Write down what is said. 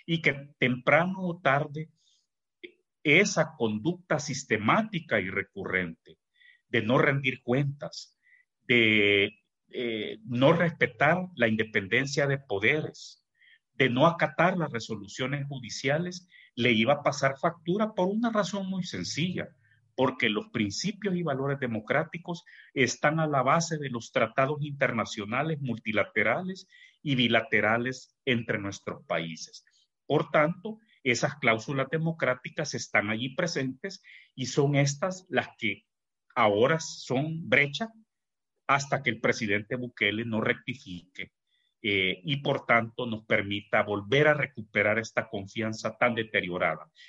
y que temprano o tarde esa conducta sistemática y recurrente de no rendir cuentas, de no respetar la independencia de poderes, de no acatar las resoluciones judiciales, le iba a pasar factura por una razón muy sencilla, porque los principios y valores democráticos están a la base de los tratados internacionales, multilaterales y bilaterales entre nuestros países. Por tanto, esas cláusulas democráticas están allí presentes y son estas las que ahora son brecha hasta que el presidente Bukele no rectifique y por tanto nos permita volver a recuperar esta confianza tan deteriorada.